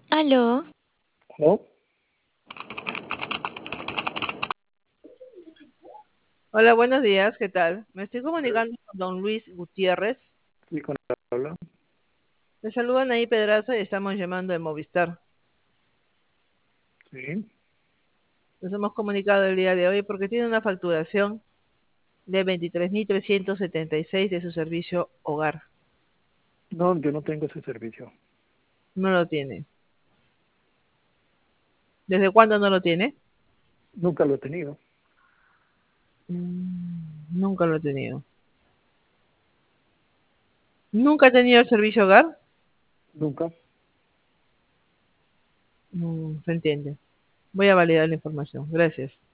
Aló, ¿No? Hola, buenos días, ¿qué tal? Me estoy comunicando con don Luis Gutiérrez. Sí, con el habla. Le saludan ahí Pedraza y estamos llamando de Movistar. Sí. Nos hemos comunicado el día de hoy porque tiene una facturación de 23.376 de su servicio hogar. No, yo no tengo ese servicio. No lo tiene. ¿Desde cuándo no lo tiene? Nunca lo he tenido. Nunca lo he tenido. ¿Nunca ha tenido el servicio hogar? Nunca. Se entiende. Voy a validar la información. Gracias.